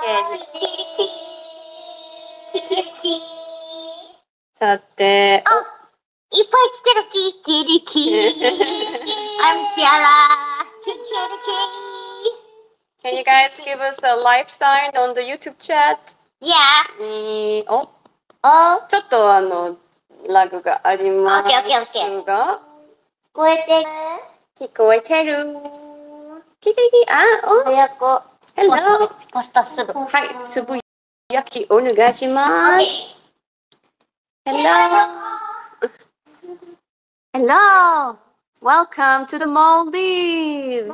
さて、 いっぱい来てるキリキリ。I'm Kiara. Can you guys give us a live sign on the YouTube chat? Yeah. ちょっとラグがありますが、聞こえてる。キリキリ、Hello。 ポストすぐ。 はい、つぶやきお願いします。Hello. Welcome to the Maldives.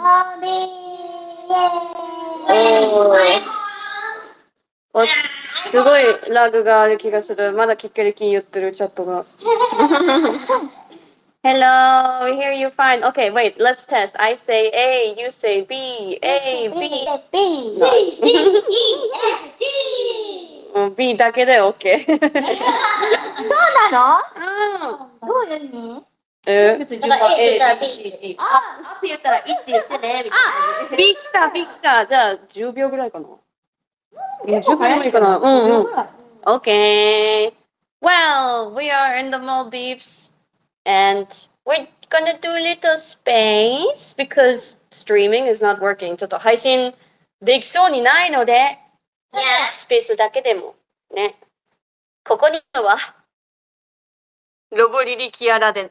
すごいラグがある気がする。まだキッキリキ言ってるチャットが。Hello, we hear you fine. Okay, wait, let's test. I say A, you say B. A, B. Nice. B だけで OK。 そうなの？どういう意味？だから A って言ったら B って言ったら I って言ってねみたいな。 B 来た、B 来た。じゃあ10秒ぐらいかな。10秒でもいいかな。Okay. Well, we are in the Maldives and we're gonna do a little space because streaming is not working. ちょっと配信できそうにないので、スペースだけでもね。ここにはロボリリキアラで。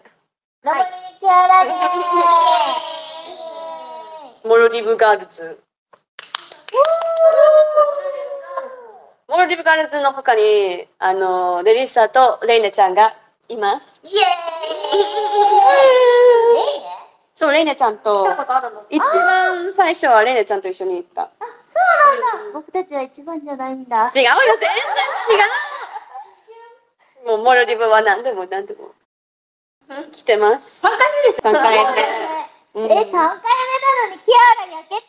モルディブガールズ。モルディブガールズの他にレリッサとレイネちゃんがいます。 イエーイ。 そう、レイネちゃんと一番最初はレイネちゃんと一緒に行った。 そうなんだ。僕たちは一番じゃないんだ。 違うよ、全然違う。もうモルディブは何でも来てます。3回目。 3回目なのにキアラ焼けて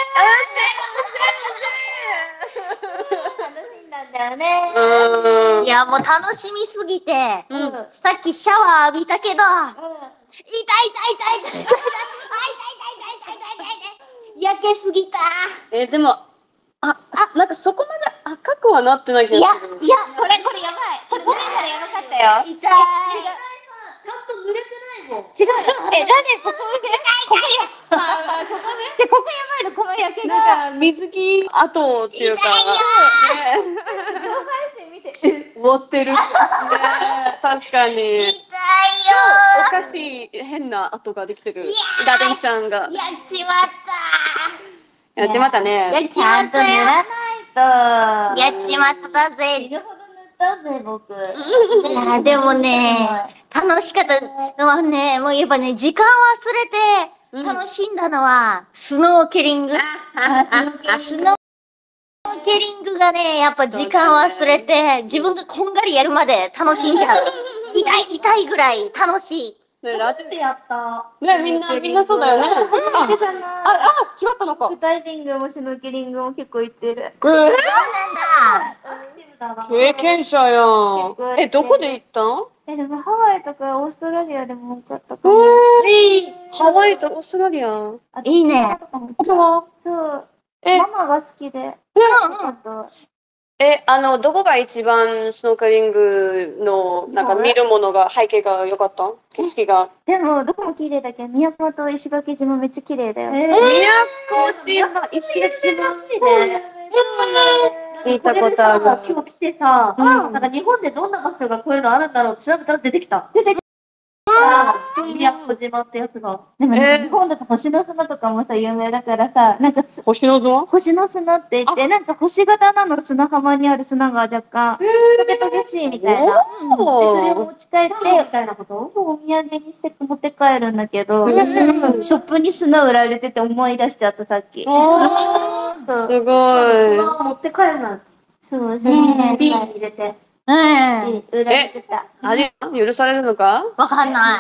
る。楽しんだんだよね。いやもう楽しみすぎて、さっきシャワー浴びたけど、痛い焼けすぎた。 でもなんかそこまで赤くはなってないけど。 いやこれやばい。これ濡れたらやばかったよ。痛い。ちゃんと濡れてないもん。違う。ラネここやばいのこの焼けが。 なんか水着跡っていうか。 上半身見て。 持ってる。確かに。 痛いよ。 おかしい変な跡ができてる。ラデンちゃんが。 やっちまった。 やっちまったね。 ちゃんと塗らないと。やっちまったぜ。死ぬほど塗ったぜ僕。いやでもね。楽しかったのはね、もうやっぱね、時間忘れて楽しんだのは、スノーケリング。スノーケリングがね、やっぱ時間忘れて、自分がこんがりやるまで楽しんじゃう。痛いぐらい楽しい。 ラテでやった。ね、みんなそうだよね。違ったのか。 ダイビングもシュノーケリングも結構行ってる。 そうなんだ。経験者やん。どこで行ったん？ でもハワイとかオーストラリアでも多かったかも。 ハワイとオーストラリア。 いいね。 そう。 ママが好きで。 どこが一番スノーケリングのなんか見るものが背景が良かった？景色が。でもどこも綺麗だけど、宮古と石垣島めっちゃ綺麗だよ。 宮古島、石垣島聞いたことある。 今日来てさ、なんか日本でどんな場所がこういうのあるんだろうって調べたら出てきた。宮古島ってやつが。 でも日本だと星の砂とかもさ有名だからさ、なんか星の砂って言って、なんか星型なの砂浜にある砂が若干トゲトゲしいみたいな。でそれを持ち帰ってみたいなことをお土産にして持って帰るんだけど、ショップに砂売られてて思い出しちゃったさっき。 すごい。 持って帰るなんて。 そうね。 ビール入れて。 売られてた。 許されるのか？ わかんない。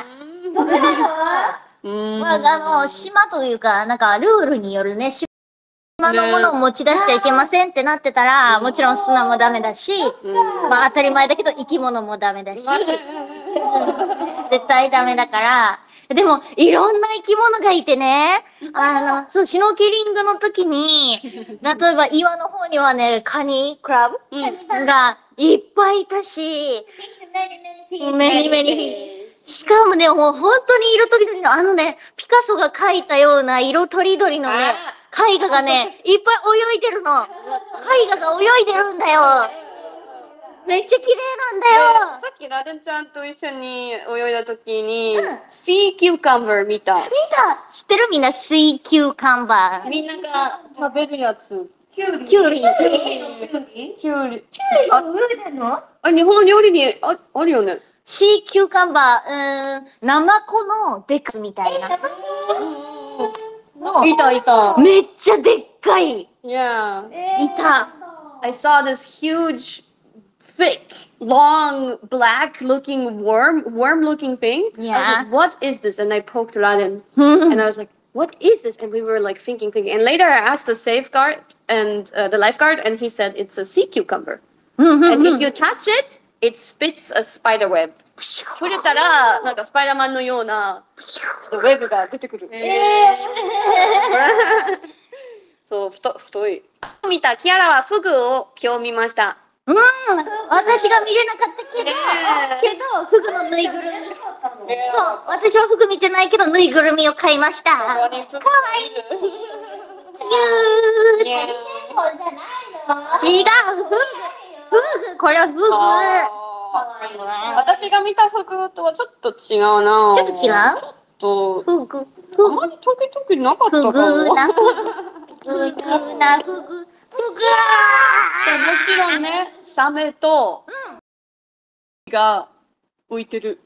島というか、なんかルールによるね、島のものを持ち出しちゃいけませんってなってたら、もちろん砂もダメだし、まあ当たり前だけど生き物もダメだし、絶対ダメだから、 でも、いろんな生き物がいてね、そう、シュノーケリングの時に、例えば岩の方にはね、カニ、クラブがいっぱいいたし、メニメニ。しかもね、もう本当に色とりどりの、ピカソが描いたような色とりどりのね、絵画がね、いっぱい泳いでるの。絵画が泳いでるんだよ。めっちゃ綺麗なんだよ。 さっきラデンちゃんと一緒に泳いだ時に、シーキューカンバー見た。 見た。知ってるみんな、スイキューカンバー。 みんなが食べるやつ。 キュウリ。 キュウリ。 が泳いでんの？ 日本料理にあるよね。 シーキューカンバー、ナマコのデカみたいな。 いたいた。 めっちゃでっかい。 Yeah. いた。 I saw this huge, thick, long, black-looking worm-looking thing. I was Yeah. like, "What is this?" And I poked Raden, and I was like, "What is this?" And we were like thinking. And later, I asked the safeguard and the lifeguard, and he said it's a sea cucumber. And if you touch it, it spits a spider web. 触れたらなんかスパイダーマンのようなちょっとウェブが出てくる。そう太い。見たキアラはフグを今日見ました。 私が見れなかったけど、フグのぬいぐるみ。そう、私はフグ見てないけど、ぬいぐるみを買いました。かわいい。キュー。違う、フグ、これはフグ。 私が見たフグとはちょっと違うな。 ちょっと違う？ ちょっとフグ。 あまり時々なかったかも。 フグなフグ。 もちろんね、サメとが浮いてる。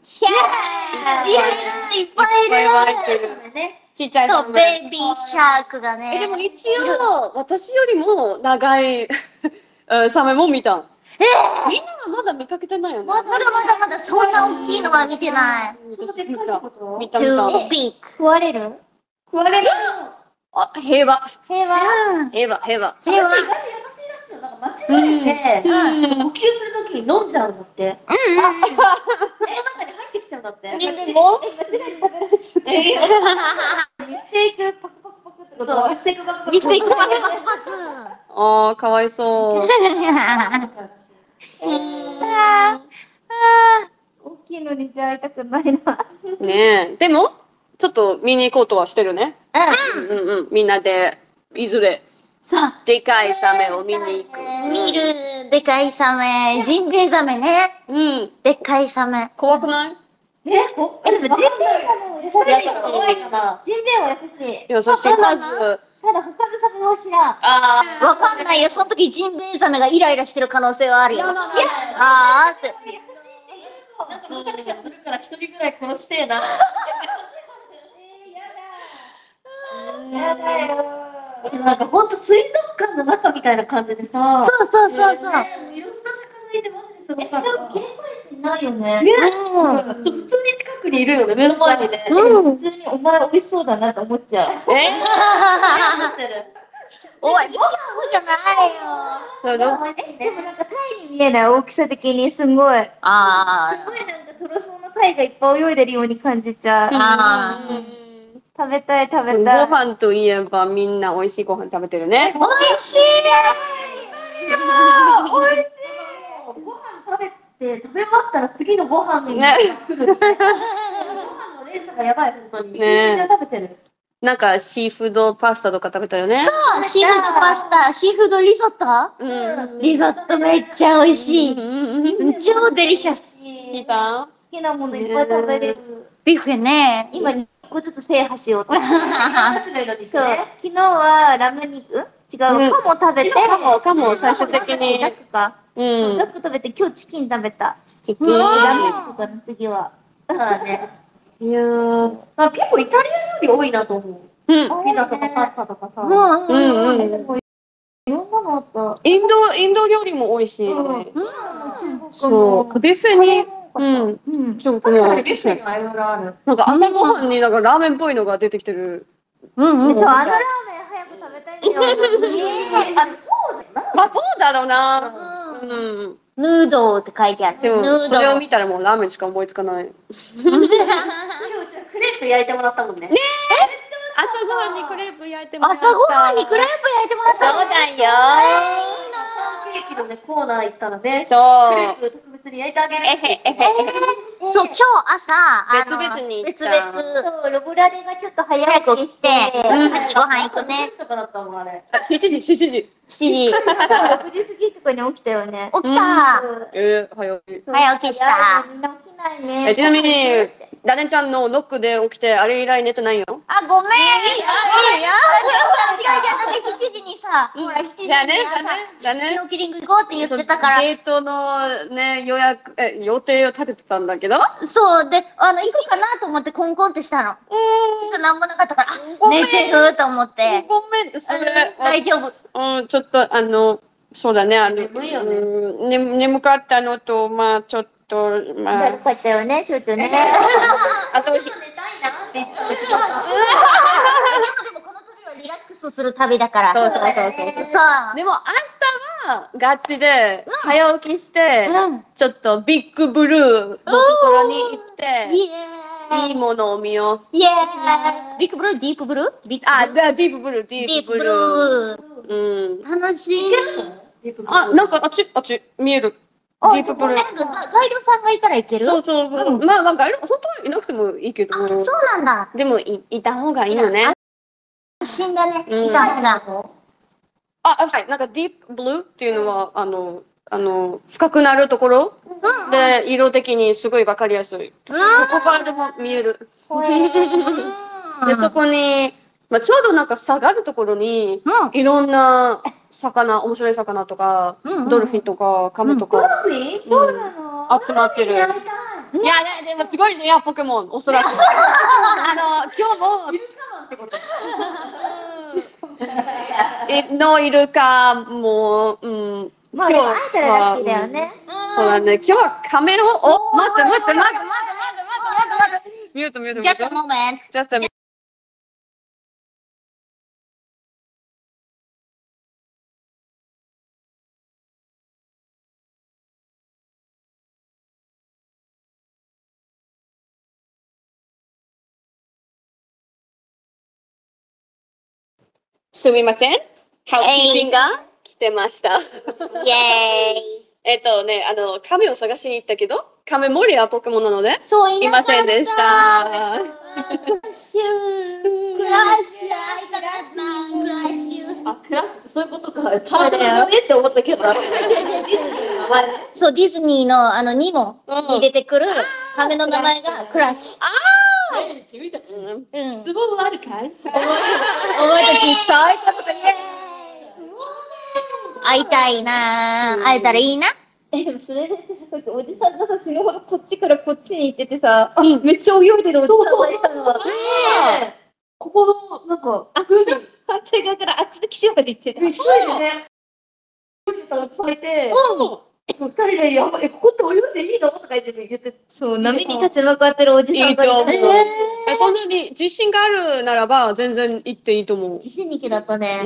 いっぱいいる。 浮いてる。ちっちゃいサメ。 そう、ベイビーシャークがね。 でも一応私よりも長いサメも見た。みんなはまだ見かけてないよね。 まだそんな大きいのは見てない。 見た。 Too big。食われる？ あ、平和。 平和。 平和。 意外と優しいらしいよ。なんか間違えて、呼吸するときに飲んじゃうんだって。中に入ってきちゃうんだって。 人間も？ 間違えて食べられちゃって。ミステイクパクパクパクってこと？ミステイクパクパク。 ミステイクパクパクパク。 ああ、かわいそう。 大きいのにじゃあ会いたくないな。 ねえ。でも、ちょっと見に行こうとはしてるね。みんなで、いずれ、でかいサメを見に行く。 見る、でかいサメ。ジンベエザメね。でっかいサメ。 怖くない？ でもジンベエさんも優しいな。ジンベエは優しい。 優しいはず。 ただ他のサメは知らん。 わかんないよ。その時ジンベエザメがイライラしてる可能性はあるよ。あーって。 なんかむちゃくちゃするから一人ぐらい殺してえな。やだよ。なんかほんと水族館の中みたいな感じでさ。 そう。 いろんな魚いてマジですごかった。でも警戒心ないよね。普通に近くにいるよね、目の前にね。普通にお前美味しそうだなって思っちゃう。 おい、そうじゃないよ。 でもなんかタイに見えない大きさ的にすごい。すごいなんかトロソーのタイがいっぱい泳いでるように感じちゃう。食べたい。 ご飯といえばみんな美味しいご飯食べてるね。 美味しい。 美味しい。ご飯食べ終わったら次のご飯に来る。ご飯のレースがやばい本当に。めっちゃ食べてる。 なんかシーフードパスタとか食べたよね。 そう、シーフードパスタ、シーフードリゾット？リゾットめっちゃ美味しい。超デリシャス。 好きなものいっぱい食べれる。 ビュッフェね。 今2個ずつ制覇しようと。そう。昨日はラム肉？違う、カモ食べて。 カモ最終的に。 ダックか。そう、ダック食べて今日チキン食べた。 チキン。 ラム肉かな次は。そうね。いやー、結構イタリア料理多いなと思う。ピザとかパスタとかさ。でもいろんなのあった。インド料理も美味しい。そう。ビュッフェに、中国も確かに。なんか朝ごはんになんかラーメンっぽいのが出てきてる。そう、あのラーメン早く食べたいんだよ。まあそうだろうな。 ヌードルって書いてある。 でもそれを見たらもうラーメンしか思いつかない。 ククレープ焼いてもらったもんね。 朝ごはんにクレープ焼いてもらった。 朝ごはんにクレープ焼いてもらったの。 そうだよ。 いいなケーキのね、コーナー行ったらね、 そう。 クレープ特別に焼いてあげる。 そう、今日朝、 別々に行った別々。そう、ロボラレがちょっと早く起きて、ご飯行くね。 とかだったもん、あれ。 7時、7時。 7時。 6時過ぎとかに起きたよね。 起きた。 早起き。 早起きした。 みんな起きないね。 ちなみに、ダネちゃんのノックで起きて、あれ以来寝てないよ。 あ、ごめん。違う違う、だって7時にさ、ほら、7時にだね朝、シュノーキリング行こうって言ってたから。 デートのね、予定を立ててたんだけど。 そう、で、行こうかなと思ってコンコンってしたの。そしたら何もなかったから、あ、寝てると思って。 ごめん、それ。 大丈夫。 ちょっと、そうだね、 眠いよね。 眠かったのと、まあ、ちょっと、まあ。 だるかったよね、ちょっとね。 あと、 寝たいなって言ってた。 でもこの旅はリラックスする旅だから。 そう。 そう。 でも、明日は、ガチで、早起きして、ちょっと、ビッグブルーのところに行って、 イエーイ。 いいものを見よう。 イエーイ。ビッグブルー、ディープブルー、 ディープブルー、ディープブルー。 楽しい。 なんか、あっち、見える。ディープブルー。 ガイドさんがいたらいける？ そう。まあ、本当はいなくてもいいけど。 そうなんだ。 でも、いた方がいいよね。 安心だね。いた方が。 はい。なんか、ディープブルーっていうのは、深くなるところで、色的にすごいわかりやすい。ここからでも見える。で、そこに、まあ、ちょうどなんか下がるところに、いろんな魚、面白い魚とか、ドルフィンとか、カメとか、 そうなの？ 集まってる。いや、でもすごいレアポケモン、おそらく。今日も、のイルカも、 まあ、会えたらラッキーだよね。 そうだね。今日はカメを、待って。ミュート。 Just a moment. Just a minute. すみません。ハウスキーピングが来てました。 イエーイ。 カメを探しに行ったけど、カメもレアポケモンなので、 そういませんでした。 クラッシュ、会いたかった、クラッシュ。 あ、クラスそういうことか。タートルだねって思ったけど。 そう、ディズニーのニモに出てくるカメの名前がクラッシュ。 君たち、 うん。 質問はあるかい？ お前たち最高だね。会いたいなぁ。会えたらいいな。 でもそれで私さっきおじさんがさ死ぬほどこっちからこっちに行っててさ、めっちゃ泳いでるおじさんがいたの。ここのなんか反対側からあっちの岸まで行ってた。一人でね、おじさんが咲いて、二人でやばい、ここって泳いでいいのとか言ってそう、波に立ち向かってるおじさんがいた。 そんなに自信があるならば、全然行っていいと思う。 自信にきだったね。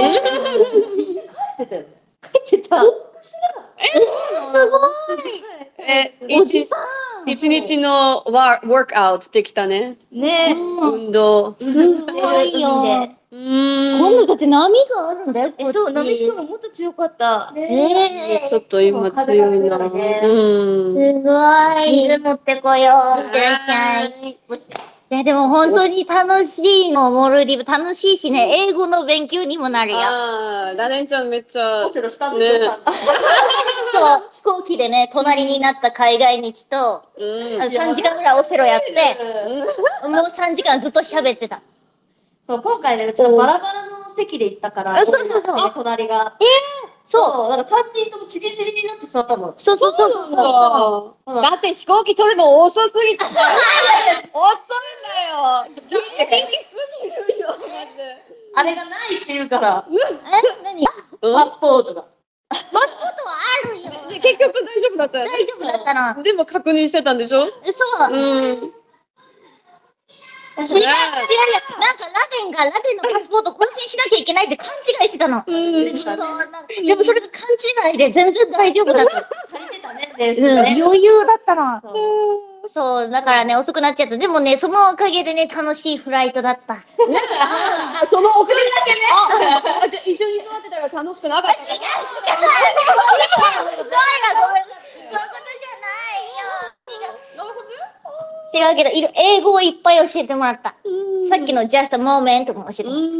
帰ってたよね。帰ってた。 すごい。おじさん。 一日のワークアウトできたね。 ね、 運動。 すごいよ。今度だって波があるんだよ。 そう、波しかももっと強かった。 ちょっと今強いな。 すごい。水持ってこよう。いやでも本当に楽しいの、モルディブ楽しいしね、英語の勉強にもなるよ。 ダレンちゃんめっちゃ。 オセロしたんでしょ、 そう、飛行機でね、隣になった海外に来と、3時間ぐらいオセロやって、もう3時間ずっと喋ってた。 そう、今回ね、うちのバラバラの席で行ったから、 そう隣が。 そう。 だから3人ともチリチリになって座ったの。 そう。 だって飛行機取るの遅すぎた。遅いんだよ。ギリすぎるよ。 あれがないって言うから。 何？ パスポートが。 パスポートはあるよ。 結局大丈夫だったよね。 大丈夫だったの。 でも確認してたんでしょ？ そう。違う。なんかラテンのパスポート更新しなきゃいけないって勘違いしてたの。でもそれが勘違いで全然大丈夫だった。 足りてたね、 余裕だったの。 そう、だからね、遅くなっちゃった。でもね、そのおかげでね、楽しいフライトだった。 あ、そのおかげだけね。あ、じゃあ一緒に座ってたら楽しくなかった。 違う。そういうのごめんなさい。そういうことじゃないよ。 なるほど。 違うけど、英語をいっぱい教えてもらった。さっきの just a moment も教えてもらった。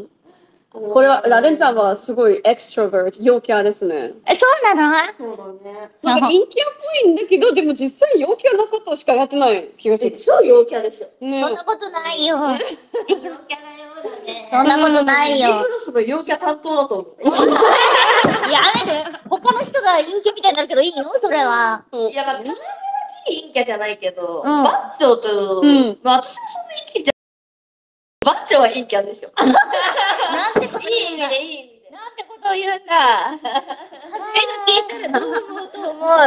これは、ラデンちゃんはすごいエクストロバート、陽キャですね。 そうなの？ そうだね。 なんか陰キャっぽいんだけど、でも実際陽キャなことしかやってない気がする。 超陽キャですよ。 ね、 そんなことないよ。 陽キャだよね。 そんなことないよ。 ビクロスの陽キャ担当だと思う。 やめる。他の人が陰キャみたいになるけどいいの？それは。 いや、まあ、田中だけ陰キャじゃないけど、 んバッチョと、まあ、私もそんな陰キャじゃバッチョは陰キャですよ。 なんてこといい意言うんだ。 味でいい意味で。 なんてことを言うんだ。初めて聞いたらどう思うと思う。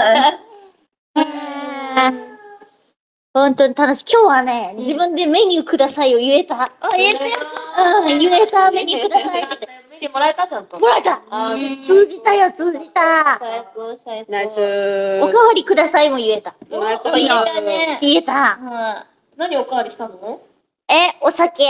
本当に楽しい。今日はね、自分でメニューくださいを言えた。言えたよ。言えた。メニューくださいって。 メニューもらえたちゃんと。 もらえた。通じたよ、通じた。 最高、最高。 ナイス。 おかわりくださいも言えた。 ナイス。 言えたね。言えた。 何おかわりしたの？ お酒。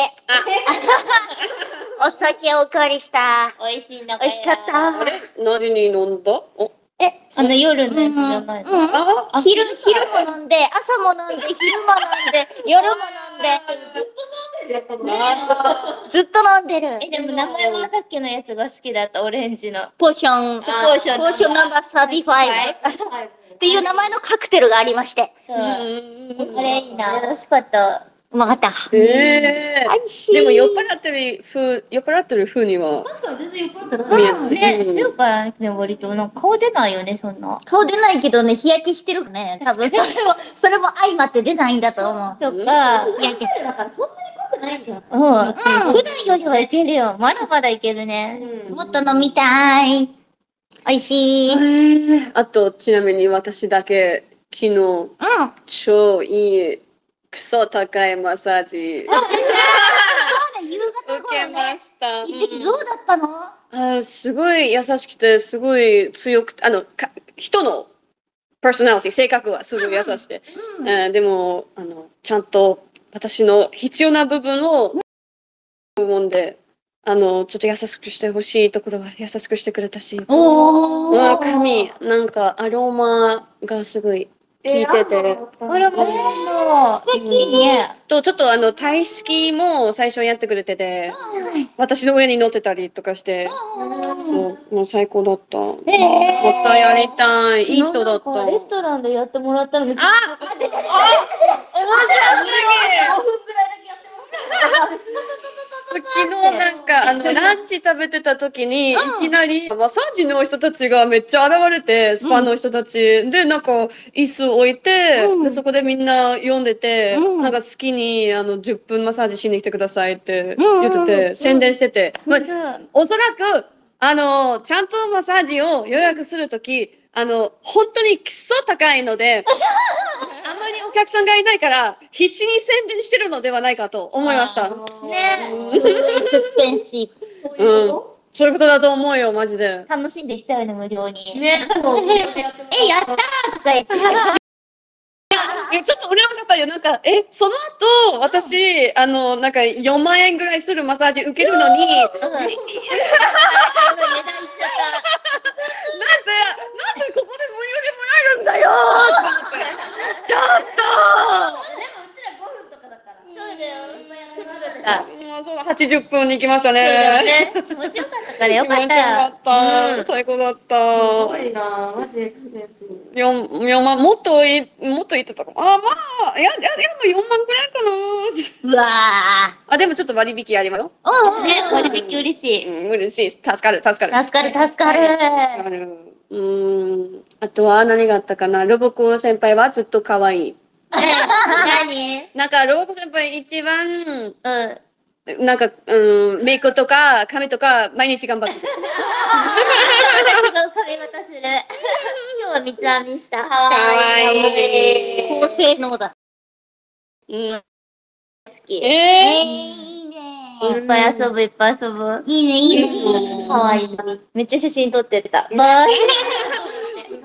お酒おかわりした。 美味しいな。 美味しかった。 何時に飲んだ？お、 夜のやつじゃないの？ 昼も飲んで、朝も飲んで、昼も飲んで、夜も飲んで。ずっと飲んでる。 でも名前はさっきのやつが好きだった、オレンジの。 ポーションナンバー35っていう名前のカクテルがありまして。 そう。これいいな。美味しかった。 うまかった。 でも酔っ払ってる風には。 確かに全然酔っ払ってない。 ね、強からね、割と、なんか顔出ないよね、そんな。 顔出ないけどね、日焼けしてるね。多分それも相まって出ないんだと思う。 そっか。 日焼けだからそんなに濃くないんだよ。 普段よりはいけるよ。まだまだいけるね。 もっと飲みたい。美味しい。 あと、ちなみに私だけ昨日、超いいクソ高いマッサージ受けました。 どうだったの？ すごい優しくて、すごい強くて、人のパーソナリティ、性格はすごい優しくて。でも、ちゃんと私の必要な部分を思うんで、ちょっと優しくしてほしいところは優しくしてくれたし、髪、なんかアロマがすごい効いてて。 あら、もう、素敵ね。 ちょっと体式も最初やってくれてて、私の上に乗ってたりとかして、そう、もう最高だった。もっとやりたい。いい人だった。 レストランでやってもらったのめっちゃ。 面白い。5分ぐらいだけやってもらった。昨日なんかランチ食べてた時にいきなりマッサージの人たちがめっちゃ現れて、スパの人たちでなんか椅子置いて、でそこでみんな読んでて、なんか好きに10分マッサージしに来てくださいって言ってて、宣伝してて、おそらくちゃんとマッサージを予約するとき本当にクソ高いのであまりお客さんがいないから必死に宣伝してるのではないかと思いました。 ね。エクスペンシブ。そういうことだと思うよ、マジで。 楽しんでいったよね、無料に。 ね。 やったーとか言って。 ちょっと俺もちゃったよ。なんか、その後、私、なんか4万円ぐらいするマッサージ受けるのに、なぜここで無料でもらえるんだよーって思って。ちょっとそうだよ。ちょっとだった。 そうだ、80分に行きましたそうだよね。 ね。気持ちよかったからよかっ気持ちよかった。 た。最高だった。 すごいな、マジエクスペンシブ。 4万、もっといってたかも。まあ、いや、もう4万くらいかな。 うわでもちょっと割引ありますよ。 ね、割引嬉しい。 嬉しい。助かる。 助かる。 あとは何があったかな。ロボコ先輩はずっと可愛い。 何？ なんか、ロボコ先輩一番、なんか、メイクとか髪とか毎日頑張ってる。 違う髪型する。今日は三つ編みした。 かわいい。 高性能だ。 好き。 いいね。 いっぱい遊ぶ、いっぱい遊ぶ。 いいね。 かわいい。めっちゃ写真撮ってた。バイ。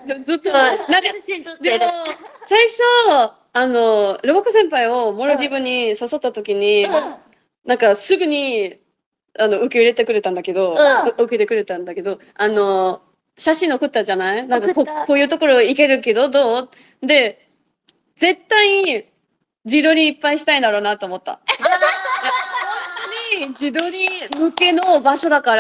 ずっと、なんか、 写真撮ってる。 でも、最初、ロボコ先輩をモルディブに誘った時に、なんかすぐに、受け入れてくれたんだけど、受けてくれたんだけど、写真送ったじゃない？なんかこういうところ行けるけど、どう？で、絶対、自撮りいっぱいしたいんだろうなと思った。本当に自撮り向けの場所だから、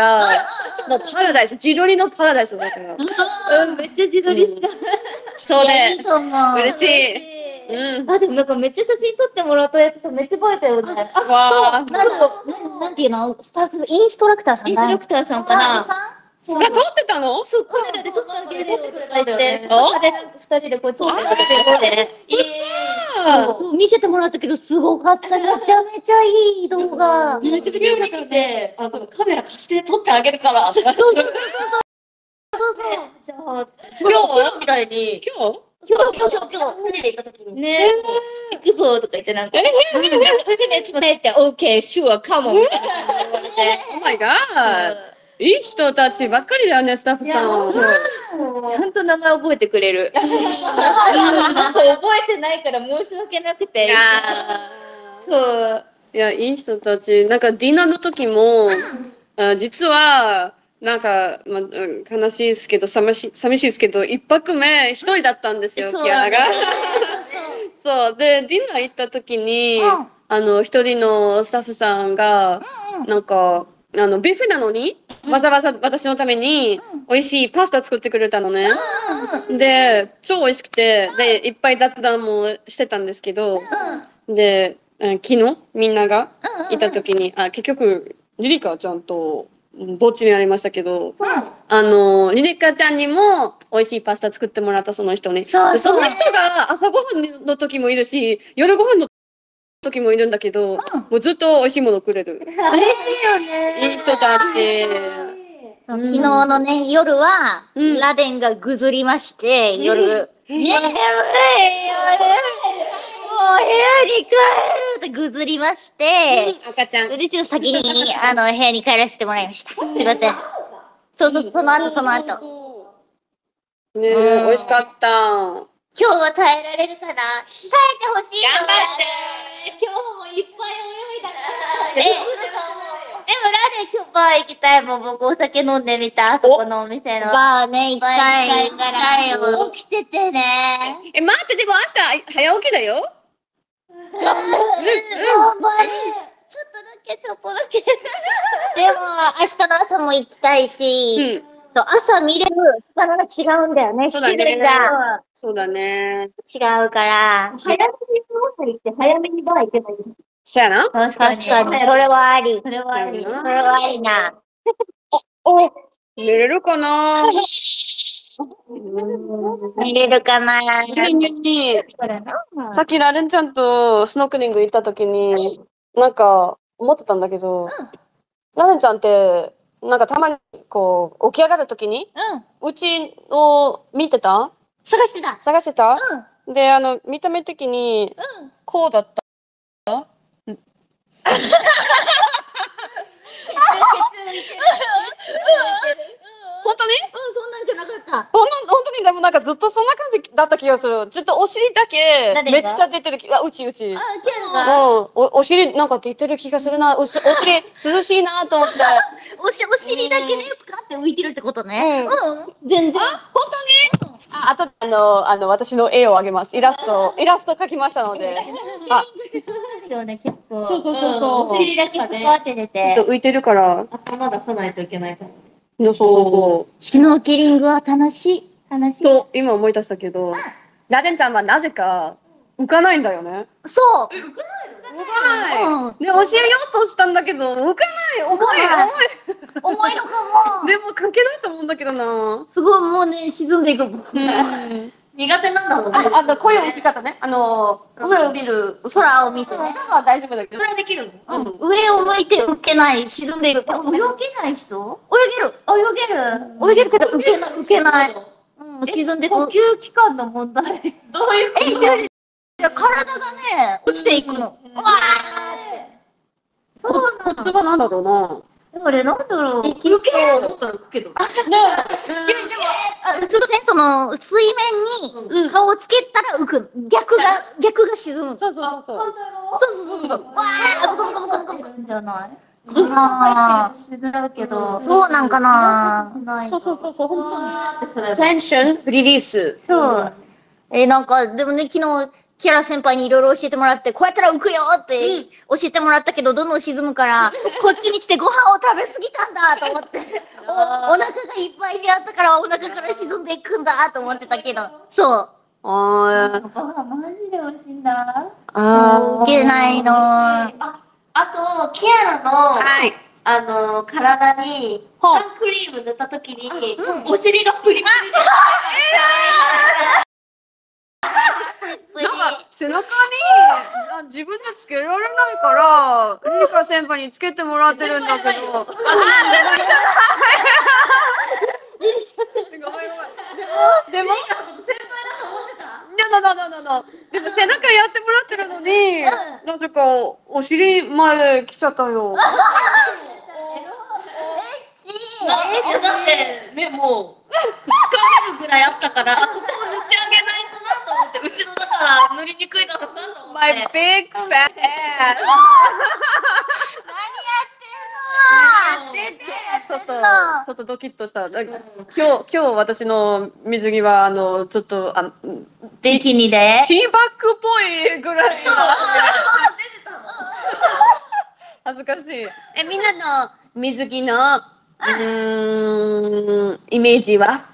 もうパラダイス、自撮りのパラダイスだから。 めっちゃ自撮りした。 そうで、 いいと思う。 嬉しい。 あ、でもなんかめっちゃ写真撮ってもらったやつさ、めっちゃ映えたよね。 わー。 なんていうの、スタッフ、インストラクターさん。インストラクターさんかな。 撮ってたの？ そう、カメラで撮ってあげるよとか言って、それでなんか2人でこう撮ってあげて。そう、見せてもらったけど、すごかった。めちゃめちゃいい動画。 めちゃめちゃ良かったで、カメラ貸して撮ってあげるから。 そうそうそう。 じゃあ、今日みたいに、 今日船で行った時に。 ね、行くぞとか言ってなんか、海のやつも入って、OK、sure、come on みたいな言われて。 Oh my god! いい人たちばっかりだよね、スタッフさん。 ちゃんと名前覚えてくれる。なんか覚えてないから申し訳なくて。そう。 いや、いい人たち。なんかディナーの時も、実は、なんか、悲しいですけど、寂しいですけど、一泊目一人だったんですよ、キアラが。そう。で、ディナー行った時に、一人のスタッフさんが、なんか、ビュッフェなのに、わざわざ私のために、美味しいパスタ作ってくれたのね。で、超美味しくて、で、いっぱい雑談もしてたんですけど、で、昨日、みんながいた時に、結局、リリカちゃんと、ぼっちになりましたけど、リリカちゃんにも美味しいパスタ作ってもらったその人に。その人が朝ごはんの時もいるし、夜ごはんの時もいるんだけど、もうずっと美味しいものくれる。 嬉しいよね。 いい人たち。 昨日のね、夜は、ラデンがぐずりまして、夜。眠いよね。もう部屋に帰るってぐずりまして、 赤ちゃん。 で、ちょっと先に、部屋に帰らせてもらいました。すいません。そう、その後。 ねえ、美味しかった。 今日は耐えられるかな？耐えてほしいよ。 頑張って。 今日もいっぱい泳いだから。でもラデ今日バー行きたいもん。僕お酒飲んでみた。あそこのお店の。バーね、行きたいから。起きててね。 待って、でも明日早起きだよ。 頑張れ。ちょっとだけ。でも、明日の朝も行きたいし、朝見れる力が違うんだよね、種類が。 そうだね。 違うから。 早めに朝行って、早めにバー行けばいい。 そうやな。 確かに。それはあり。それはありな。 寝れるかな？ 見れるかな。 ちなみに、さっきラレンちゃんとスノークリング行った時に、なんか思ってたんだけど、ラレンちゃんって、なんかたまにこう起き上がる時に、うちを見てた？ 探してた。 で、見た目的に、こうだった？本当に？ そんなんじゃなかった。 本当にでもなんかずっとそんな感じだった気がする。ずっとお尻だけめっちゃ出てるうち。お尻なんか出てる気がするな。お尻涼しいなと思って。 お尻だけね、ぷかって浮いてるってことね。全然。 本当に？あと私の絵をあげます。イラスト描きましたので。 結構。 そう。 お尻だけぷかって出て。 ちょっと浮いてるから。 頭出さないといけないから。 そう。 シュノーケリングは楽しい。 と、今思い出したけど、ラデンちゃんはなぜか浮かないんだよね。 そう。 浮かない。で、教えようとしたんだけど、浮かない。 重いのかも。 でも関係ないと思うんだけどな。 すごいもうね、沈んでいく。 苦手なんだろうね。 こういう浮き方ね。上を見る。 空を見てね。 空は大丈夫だけど。 それできるの？ 上を向いて浮けない。沈んでいる。泳げない人？泳げるけど浮けない。沈んでいく。 呼吸器官の問題。どういうこと？ 違う。体がね、落ちていくの。わーって。 コツはなんだろうな。 あれ、なんだろう。 生きてる。 思ったら浮くけど。 でも、うつ伏せ、その、水面に顔をつけたら浮く。逆が沈む。 そうそうそうそう。 そう。わー、ブクブクブクブクブク。 じゃないあー、 しづらいけど。 そうなんかな。 そう、 本当に。テンションリリース。 そう。 なんか、でもね、昨日、キャラ先輩にいろいろ教えてもらって、こうやったら浮くよって教えてもらったけど、どんどん沈むから、こっちに来てご飯を食べ過ぎたんだと思って、お腹がいっぱいにあったからお腹から沈んでいくんだと思ってたけど、そう。 あーご飯マジで美味しいんだ。 受けないの。 あと、キアラの、 はい。 体に、 ほうサンクリーム塗った時に、お尻がプリプリで。 なんか背中に自分でつけられないからリカ先輩につけてもらってるんだけど。ごめん。でもでも背中やってもらってるのに、なぜかお尻まで来ちゃったよ。 だってね、もう、掴めるぐらいあったから、ここを塗ってあげないとなと思って、後ろだから塗りにくいだろうなと思って。 My big fat ass。 何やってんのちょっとドキッとした。今日私の水着はちょっとビキニでティーバッグっぽいぐらい。恥ずかしい。みんなの水着のイメージは？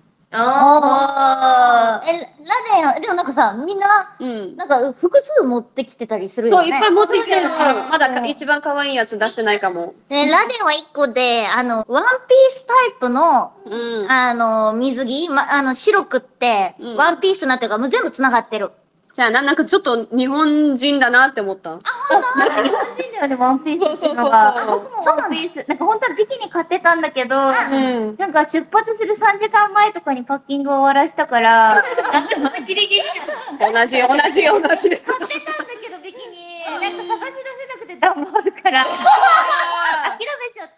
あラデン、でもなんかさ、みんな、 うん。 なんか複数持ってきてたりするよね。 そういっぱい持ってきてる。まだ一番可愛いやつ出してないかも。 で、ラデンは1個で、ワンピースタイプの、 うん。 水着、白くって、 うんワンピースになってるから、もう全部繋がってる。 じゃあなんかちょっと日本人だなって思った。 日本人だよね、ワンピースっていうのそうが。 そうそう僕もワンピース、なんか本当はビキニ買ってたんだけど、 うん。 なんか出発する3時間前とかにパッキングを終わらしたから、ギリギリ同じ。 買ってたんだけどビキニ、なんか探し出せなくて段ボールから諦めちゃった。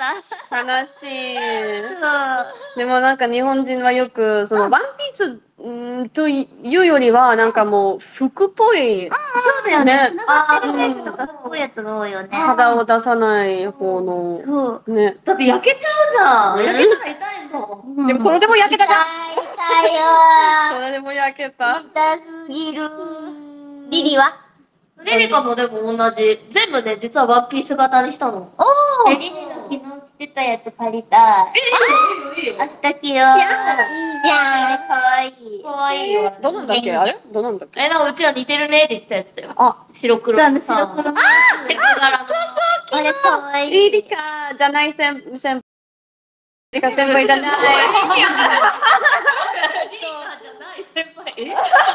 悲しい。 そう。 でもなんか日本人はよくそのワンピースというよりはなんかもう服っぽいそうだよね。 ね繋がってるタイプとかこういうやつが多いよね。 肌を出さない方のそう。 ね。 だって焼けちゃうじゃん。焼けたら痛いもん。 でもそれでも焼けたか。 痛いよそれでも焼けた。 痛すぎる。リリはリリカもでも同じ。全部ね、実はワンピース型にしたの。 おーリリの昨日着てたやつ借りたい。 いいよ。 明日着よう。いいじゃんかわいい。かわいいよ。 どうなんだっけあれ？どうなんだっけ？ なんかうちら似てるねって言ってたやつだよ。 あ、 白黒。白黒。チェック柄の。 そうあれかわいい。 リリカじゃない先リカ先輩じゃない。 リリカじゃない先輩。 リリ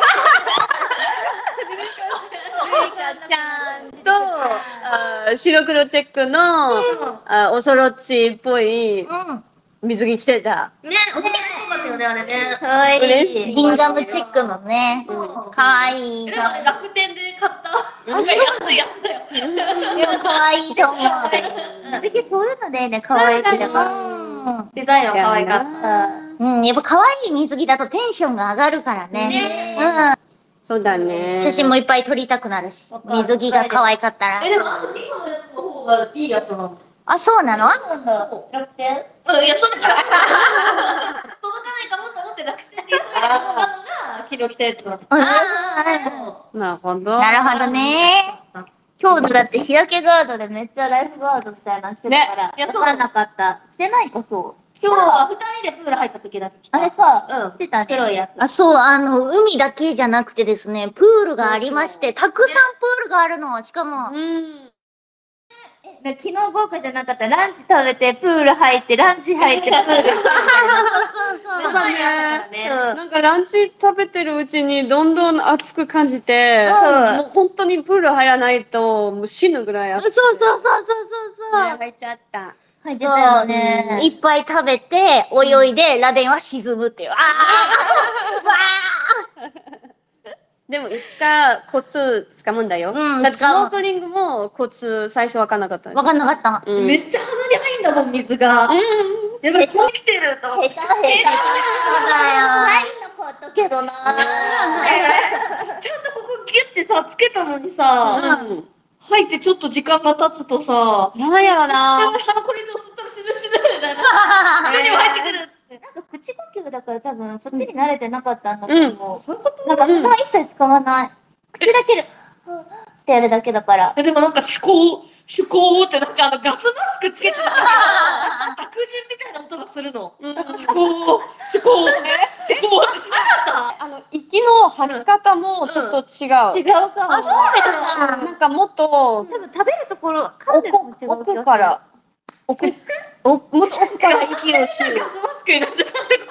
カちゃんと白黒チェックのおそろちっぽい水着着てた。 ね、おっきい子だったよね、あれね。かわいい。 嬉しい。 ギンガムチェックのね。かわいい。 でもあれ楽天で買った。安いやつだよ。 でもかわいいと思う。 私そういうのでね、かわいいってデザインは可愛かった。 やっぱ可愛い水着だとテンションが上がるからね。 そうだね。 写真もいっぱい撮りたくなるし、水着が可愛かったら。 でもリコのやつの方がいいやつなの。 あ、そうなの？ なんだ。楽天？いや、そうだ。届かないかもと思って楽天に昨日着たやつなの。 なるほど。 なるほどね。 今日のだって日焼けガードでめっちゃライフガードみたいなのしてたから、わかんなかった。してないか、そう。今日は2人でプール入った時だけあれか、してたね。黒いやつ。 あ、そう、海だけじゃなくてですね、プールがありまして、たくさんプールがあるの。しかも、 昨日豪華じゃなかった。ランチ食べて、プール入って、ランチ入って、プールして。 そうだね。なんかランチ食べてるうちにどんどん暑く感じて、もう本当にプール入らないともう死ぬぐらい暑くて。 そう。 入っちゃった。 入ってたよね。 いっぱい食べて、泳いで、螺鈿は沈むっていう。 でもいつかコツ掴むんだよ。だってスノークリングもコツ最初わかんなかった。 わかんなかった。 めっちゃ鼻に入いんだもん、水が。やばい、こう来てると。 下手下手。そうだないのかったけどな。 ちゃんとここギュッてさ、つけたのにさ、入ってちょっと時間が経つとさ、 なんやろな。 これ以上本当に死ぬ死ぬみたいな。目にも入ってくるって。 なんか口呼吸だから多分そっちに慣れてなかったんだと思う。そういうこと？なんか鼻一切使わない。口だけで、ってやるだけだから。 でもなんか趣向ってなんかガスマスクつけてたから悪人みたいな音がするの。趣向ってしなかった？ 息の吐き方もちょっと違う。 違うかも。あ、そうなんだ。 なんかもっと多分食べるところ、噛んでるのも違う奥から、もっと奥から息を吸う。 ガスマスクになってたんだよ。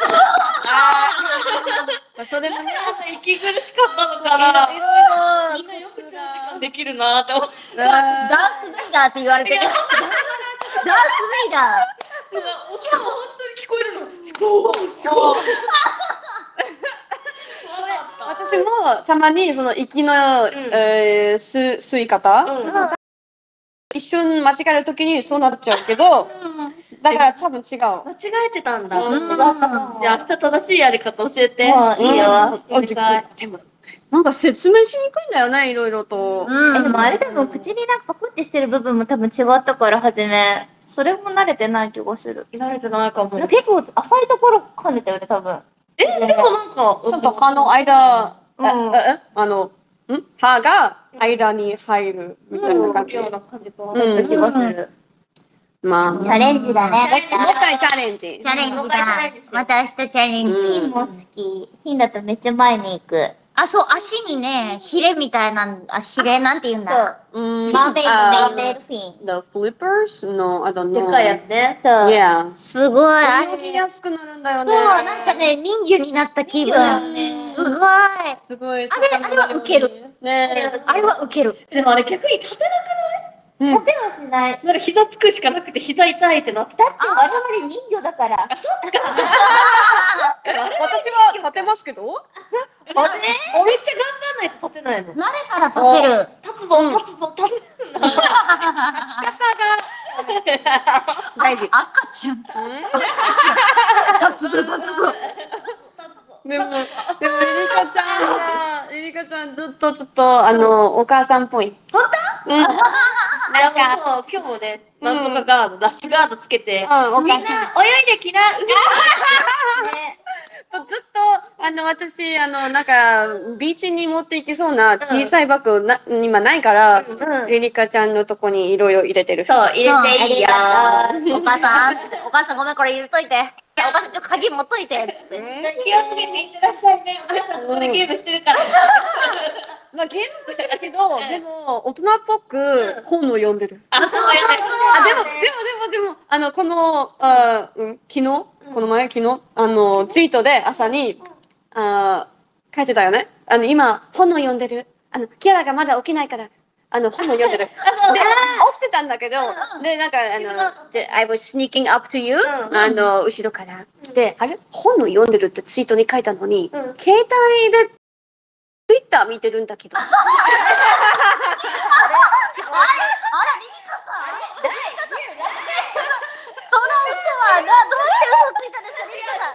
それもね、 息苦しかったのかな。 いろいろみんなよく長時間できるなって思って。 ダース・ベイダーって言われてる。ダース・ベイダー。 音も本当に聞こえるの。思考。 私もたまにその息の吸い方、一瞬間違えるときにそうなっちゃうけど、だから多分違う。 間違えてたんだ。じゃあ明日正しいやり方教えて。 いいよ。 でもなんか説明しにくいんだよね、いろいろと。 でもあれでも口になんかパクってしてる部分も多分違ったから初め。それも慣れてない気がする。 慣れてないかも。 結構浅いところ噛んでたよね、多分。 でもなんか、 ちょっと歯の間、歯が間に入るみたいな感じ。 気がする。 まあ。 チャレンジだね。 もう一回チャレンジ。 チャレンジだ。また明日チャレンジ。ヒンも好き。ヒンだとめっちゃ前に行く。あ、そう、足にね、ヒレみたいな、ヒレなんて言うんだ。そう。マーメイド、メイドフィン。 The flippers? No, I don't know. でかいやつね。 そう。 Yeah. すごい。 泳ぎやすくなるんだよね。 そう、なんかね、人魚になった気分。すごい。 すごい。 あれはウケる。 ね。 あれはウケる。 でもあれ逆に立てなくない？ 立てはしない。 なんか膝つくしかなくて膝痛いってなってた。 だって我々人魚だから。 あ、そっか。 私は立てますけど。 めっちゃ頑張んないと立てないの。 慣れたら立てる。 立つぞ、立つんだ。 立ち方が大事。 赤ちゃん。立つぞ。 でもリリカちゃんずっとちょっとお母さんっぽい。 本当？ なんかそう今日もね、なんとかガード、ラッシュガードつけて、 おみんな泳い母さん。 できな。 ずっと私なんかビーチに持っていきそうな小さいバッグ今ないからリリカちゃんのとこにいろいろ入れてる。 そう入れていいよ。 お母さんごめんこれ入れといて。お母さん鍵持っといてつって。 気をつけていってらっしゃいね。お母さんここでゲームしてるから。 まあゲームもしてるけどでも大人っぽく本を読んでる。 あ、そうやね。 でもこの昨日この前昨日ツイートで朝に書いてたよね。今本を読んでる。キアラがまだ起きないから本を読んでる。で起きてたんだけどでなんかI was sneaking up to you 後ろから来てあれ本を読んでるってツイートに書いたのに携帯でツイッター見てるんだけど。 あらリリカさん。その嘘はどうして嘘ついたんですかリリカさん。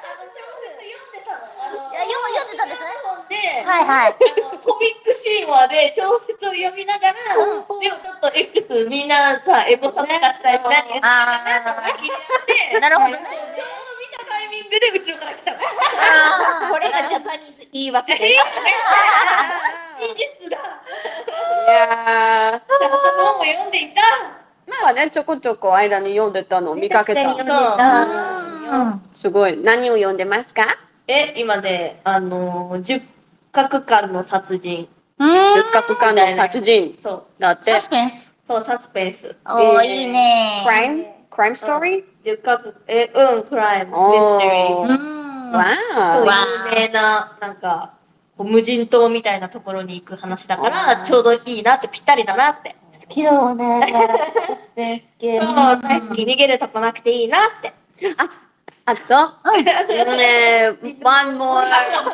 読んでたんですね。はい。 コミックシーモアで小説を読みながら、でもちょっと X みんなさエゴサとかしたり何言ってるかなとか気になって、 なるほどね。 ちょうど見たタイミングで後ろから来た。 これがジャパニーズ言い訳です。 真実だ。 いやちゃんと本を読んでいた。 まあねちょこちょこ間に読んでたのを見かけた。すごい。何を読んでますか？ 今ね10カ国の殺人。 10カ国間の殺人。 そうだって。 サスペンス。 そうサスペンス。 おーいいね。 クライムストーリー ？10カ国クライムミステリー。 わそうー。 有名ななんか無人島みたいなところに行く話だからちょうどいいなってぴったりだなって。 好きだわね。サスペンス系。 そう大好き。逃げるとこなくていいなって。 あ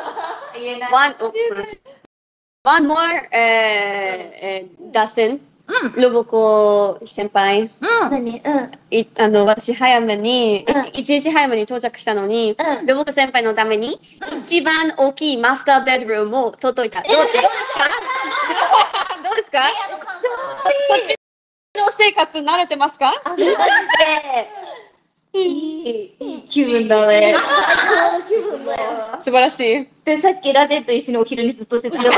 と、one more, 脱線ロボコ先輩。 何私早めに、一日早めに到着したのに、ロボコ先輩のために、一番大きいマスターベッドルームを届いた。どうですか？どうですか？そっちの生活慣れてますか？ いい気分だね。気分だよ。 素晴らしい。 で、さっきラデンと一緒にお昼にずっとしてた。いい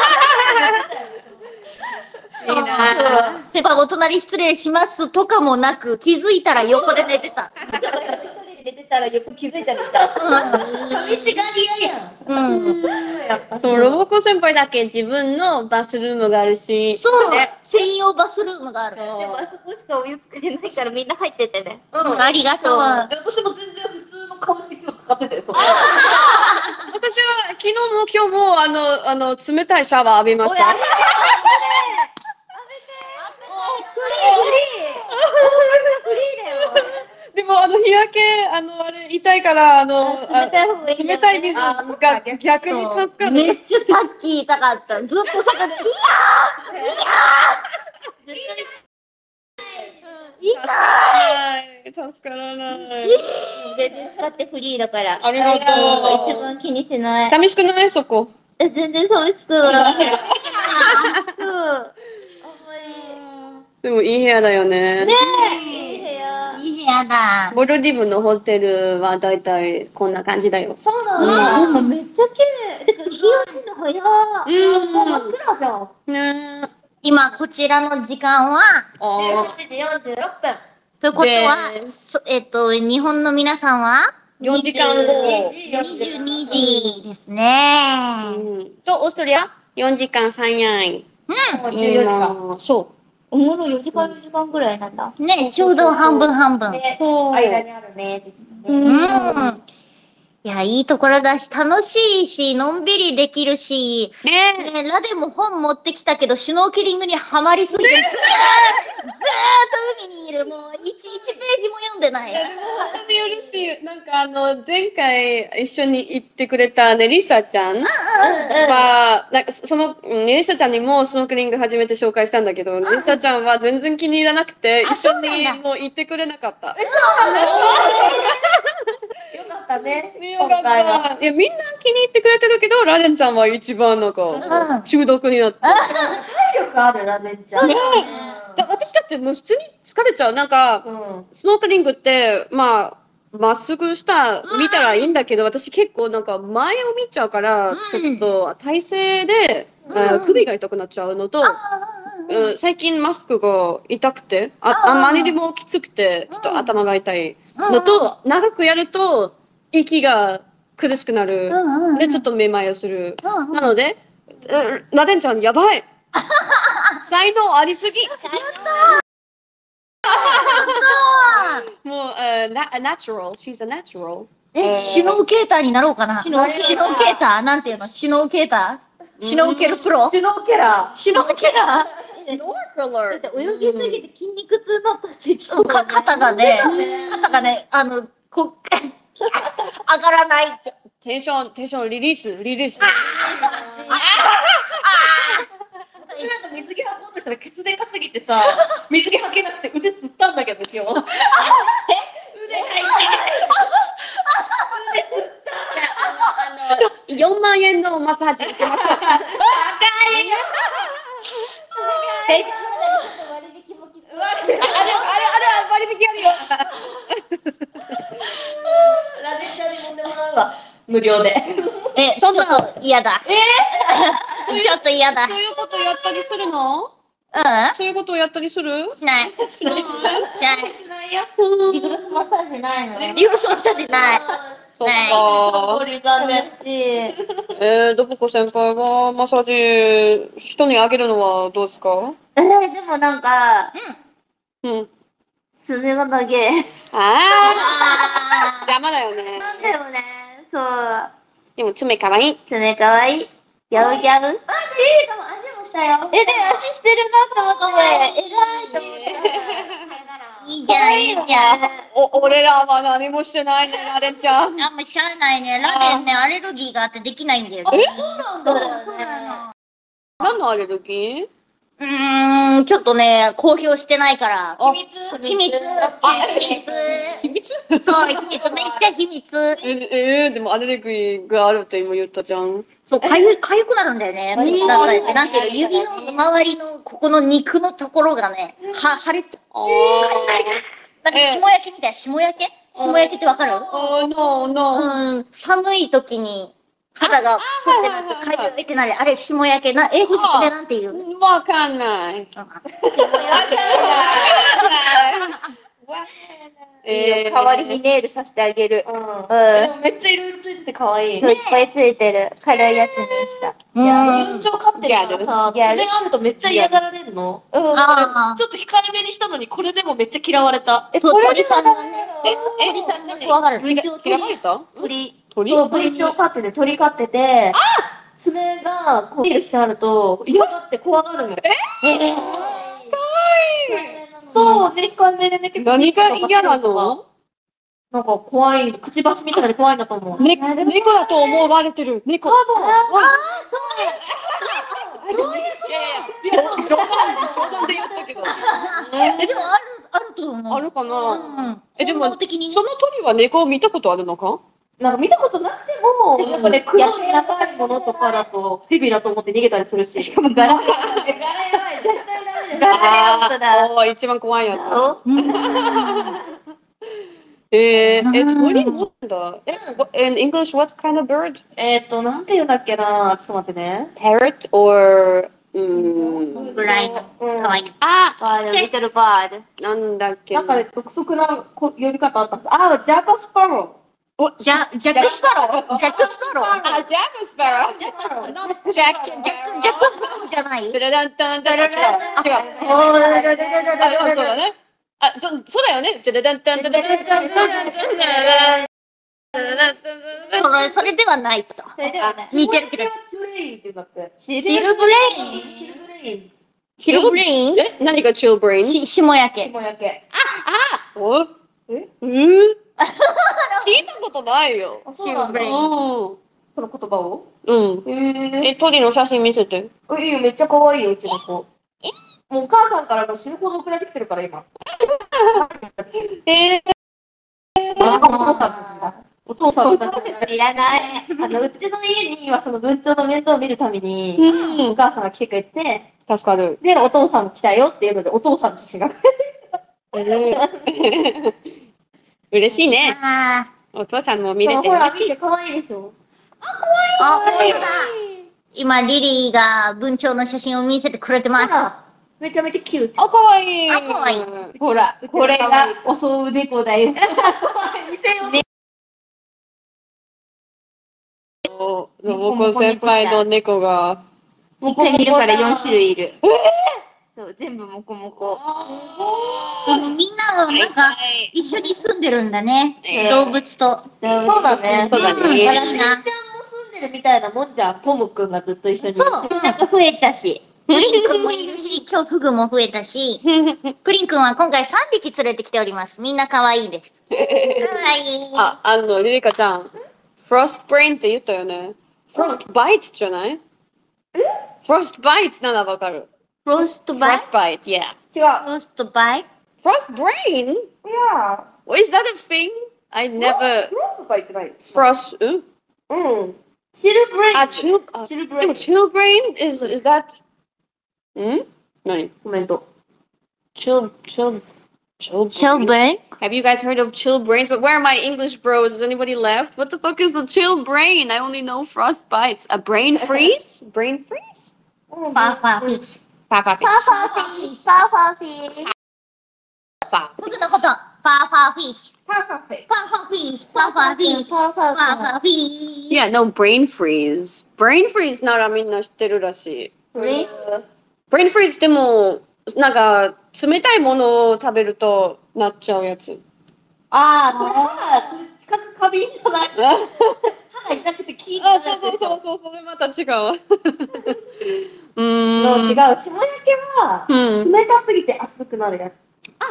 な。セバお隣失礼しますとかもなく、気づいたら横で寝てた。 一人で寝てたらよく気づいたりした。寂しがり屋やん。 そう、ロボコ先輩だけ自分のバスルームがあるし。 そうね。専用バスルームがある。 でもあそこしかお湯作れないからみんな入っててね。 ありがとう。 私も全然普通の顔式を使ってたよ。 私は昨日も今日も冷たいシャワー浴びました。 フリーだよ。 でも日焼けあれ痛いから冷たい方がいいんだよね。 冷たい水が逆に助かる。 めっちゃさっき言いたかった。ずっと坂で、いやー痛い。助からない。 全然使ってフリーだから。 ありがとう。 一番気にしない。 寂しくないそこ？ 全然寂しくない。そう。 でもいい部屋だよね。 ねえ、いい部屋。 いい部屋だ。 モルディブのホテルはだいたいこんな感じだよ。 そうなんだ。めっちゃ綺麗。で、日落ちの部屋。もう真っ暗じゃん。 ね。 今、こちらの時間は、 18時46分。 ということは、日本の皆さんは 4時間後。 22時ですね。 と、オーストリア4時間早い。 もう14時間。 そおもろ4時間4時間ぐらいなんだ。 ね、ちょうど半分半分。 ね、 う。 間にあるね。 うん。いや、いいところだし、楽しいし、のんびりできるし、 ね。 ね、ラデも本持ってきたけど、シュノーケリングにはまりすぎて、ずーっと海にいる。もう、1ページも読んでない。 本当に嬉しい。なんか前回一緒に行ってくれたね、リサちゃんは、なんかリサちゃんにもスノーケリング初めて紹介したんだけど、リサちゃんは全然気に入らなくて、一緒にもう行ってくれなかった。 よかったね。 よかった。いや、みんな気に入ってくれてるけど、ラデンちゃんは一番なんか、中毒になって。 体力あるな、めっちゃ。 私だってもう普通に疲れちゃう。なんか、スノーケリングって、まっすぐ見たらいいんだけど、私結構なんか前を見ちゃうから、ちょっと体勢で、首が痛くなっちゃうのと、最近マスクが痛くて、あまりにもきつくて、ちょっと頭が痛いのと、長くやると息が苦しくなる。で、ちょっとめまいをする。なので、ラデンちゃんやばい才能ありすぎもう、natural. She's a natural. シュノーケーターになろうかな。シュノーケーターなんていうの？シュノーケーター？シュノーケルプロ？ シュノーケラー。 シュノーケラだ Snorkeler. って泳ぎすぎて筋肉痛になったって言ってたもんね。 肩がね、上がらない。 テンションリリース。 私なんか水着履こうとしたら血電化すぎてさ、水着履けなくて腕つったんだけど今日。腕が痛い。腕つった。 4万円のマッサージ受けました。 高いよ。割引もきつい。 あれ、割引あるよ。 ラデンちゃんに揉んでもらうわ。無料で。 ちょっと嫌だ。ちょっと嫌だ。 そういうことやったりするの？そういうことをやったりする？ しない。 しないよ。リグロスマッサージないの？ リグロスマッサージない。 そっないか。 残念。 どここ先輩はマッサージ人にあげるのはどうですか？ でもなんか、爪が長え。 邪魔だよね。 なんだよね。そう。 でも爪かわいい。 爪かわいい。ギャウギャウ。でも足もしたよ。で、足してるなと思って。偉いと思って。 いいじゃん、いいじゃん。 俺らは何もしてないね、ラデンちゃん。 あんましゃあないね。ラデンね、アレルギーがあってできないんだよね。 そうなんだ。 そうなの。 何のアレルギー？ ちょっとね、公表してないから。 秘密秘密。 秘密そう、秘密。めっちゃ秘密。 でもアレルギーがあるって今言ったじゃん。 そう、かゆくなるんだよね。なんか、なんていうの、指の周りのここの肉のところがね、腫れて。なんか霜焼けみたい。霜焼けってわかる？寒い時に肌がふってなってかゆいってなる。あれ、霜焼け。英語でなんて言う？ わかんない。 代わりにネイルさせてあげる。でもめっちゃいろいろついてて可愛い。 そう、いっぱいついてる。軽いやつにした。 人情飼ってるからさ、爪があるとめっちゃ嫌がられるの。ちょっと控えめにしたのに、これでもめっちゃ嫌われた。 鳥さんがね、鳥さんが怖がる。 嫌われた？ そう、文鳥飼ってて、鳥飼ってて、爪がこうネイルしてあると嫌がって怖がるの。そう、控えめでね、結構。 何が嫌なの？ なんか怖い、くちばしみたいで怖いんだと思う。 猫だと思われてる。猫。 そう冗談で言ったけど。 でもあると思う。 あるかな。でもその鳥は猫を見たことあるのか？ なんか見たことなくても、やっぱね、黒い長いものとかだとヘビだと思って逃げたりするし。しかもガラやばい、絶対ダメだ。 一番怖いやつ。鳥もんだ。In English, what kind of bird? なんて言うんだっけな。ちょっと待ってね。 Parrot or ぐらいの。 リトルバード。 なんだっけ。 なんかね、独特な呼び方あったんです。ジャックスパロー。 ジャックスパロー。ジャックスパロー。 ジャックスパロー。 ジャックスパローじゃない。 違う。そうだね。そうだよね。 それではないと。似てるけど。チルブレイン？ 何がチルブレイン？ 霜焼け。 霜焼け。 聞いたことないよ。 チルブレイン。 その言葉を？ 鳥の写真見せて。 いいよ、めっちゃ可愛いよ、うちの子。もうお母さんから死ぬほど送られてきてるから、今。お父さんいらない。うちの家にはその文鳥の面倒を見るために、お母さんが来てくれて、 助かる。 で、お父さん来たよっていうので、お父さんの写真が。 嬉しいね。お父さんも見れて嬉しい。可愛いでしょ。 本当だ。今、リリーが文鳥の写真を見せてくれてます。 めちゃめちゃキュート。 可愛い。 可愛い。 ほら、これが襲う猫だよ。 モコ先輩の猫が。 実家にいるから4種類いる。そう、全部モコモコ。 みんなはなんか一緒に住んでるんだね。動物と。 そうだね。 そうだね。 みーちゃんも住んでるみたいなもんじゃん。トムくんがずっと一緒に。 そう。なんか増えたし。プリンくんもいるし、今日フグも増えたし。プリンくんは今回3匹連れてきております。みんな可愛いです。可愛い。 リリカちゃん。フロストブレインって言ったよね。フロストバイトじゃない？フロストバイトならわかる。 フロストバイト？ Frostbite, yeah. 違う。 フロストバイト？ Frost brain? Yeah. Is that a thing? I never. フロスとか言ってない。 Frost. チルブレイン。 チルブレイン。chill brain is that? 何？ コメント。 Chill brain? Have you guys heard of chill brains? But where are my English bros? Is anybody left? What the fuck is a chill brain? I only know frost bites. A brain freeze? Brain freeze? パーファーフィッシュ。 パーファーフィッシュ。 パーファーフィッシュ。パーファーフィッシュ。フグのこと。パーファーフィッシュ。パーファーフィッシュ。パーファーフィッシュ。パーファーフィッシュ。パーファーフィッシュ。 Yeah, no, brain freeze. Brain freeze ならみんな知ってるらしい。Brain freeze でも、なんか、冷たいものを食べるとなっちゃうやつ。 これ歯、近く過敏じゃない？歯痛くて聞いてない。 そう、それまた違う。 違う。霜焼けは、冷たすぎて熱くなるやつ。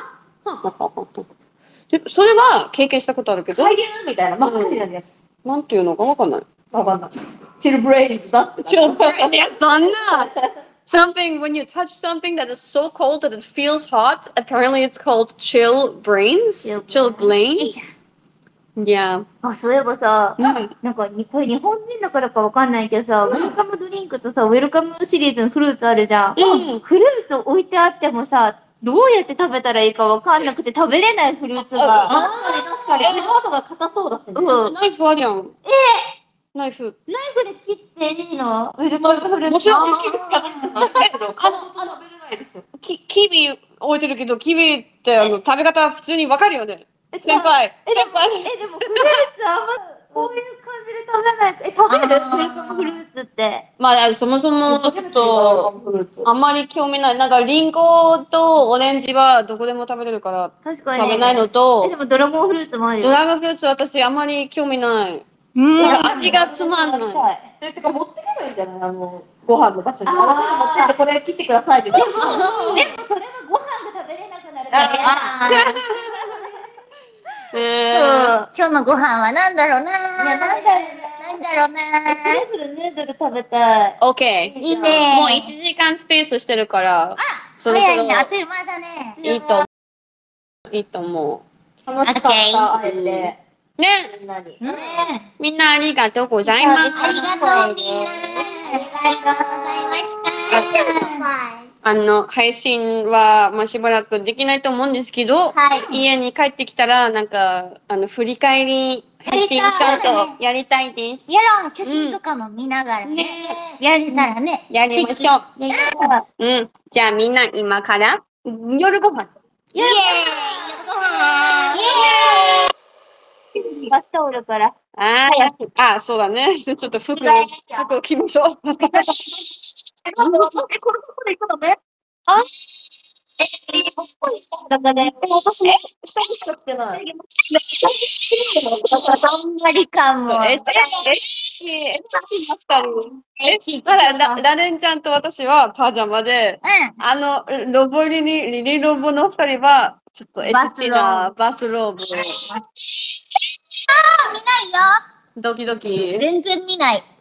それは経験したことあるけど。 海流みたいな、真っ赤になるやつ。 なんていうのかわかんない。 わかんない。チルブレインズだって。 チルブレインズ、いや、そんな。 something when you touch something that is so cold that it feels hot. Apparently, it's called chill brains. Chill brains. Yeah. あ、そういえばさ、 うん。 なんか、これ日本人だからかわかんないけどさ、ウェルカムドリンクとさ、ウェルカムシリーズのフルーツあるじゃん。 うんフルーツ置いてあってもさ、どうやって食べたらいいかわかんなくて食べれないフルーツが。 確かに、手元が硬そうだしね。 うん。 ナイフあるやん。ナイフ。 ナイフで切っていいの？ウェルカムフルーツ。 もちろん、 だけど、食べれないですよ。 キビ置いてるけど、キビって食べ方普通にわかるよね。先輩。 でもフルーツあんまこういう感じで食べない。食べる？ウェルカムフルーツって。 まあ、そもそもちょっと、あんまり興味ない。なんか、リンゴとオレンジはどこでも食べれるから、 確かに。 食べないのと、 でもドラゴンフルーツもあるよ。 ドラゴンフルーツ私あんまり興味ない。なんか味がつまんない。 てか、持ってけばいいんじゃないご飯の場所に。持ってってこれ切ってくださいって。 でもそれはご飯が食べれなくなるから。今日のご飯はなんだろうな。なんだろうな。そろそろヌードル食べたい。 OK。 いいね。 もう1時間スペースしてるから、そろそろ早いね。あっという間だね。 いいと思楽しかった、あえて。 う。ね。 みんなに。 みんなありがとうございます。 ありがとうみんな。ありがとうございました。 配信は、まあ、しばらくできないと思うんですけど、家に帰ってきたら、なんか、振り返り配信ちゃんとやりたいです。 やろう、写真とかも見ながらね。やれたらね。 やりましょう。じゃあみんな今から夜ご飯。 イエーイ、夜ご飯。バスタオルから。 そうだね。ちょっと服を着ましょう。 このとこで行くのね。私ね、下にしか着てない。 あんまりかも。 ラレンちゃんと私はパジャマで、リリロボの2人は、ちょっとエッチなバスローブ。 見ないよ。 ドキドキ。 全然見ない。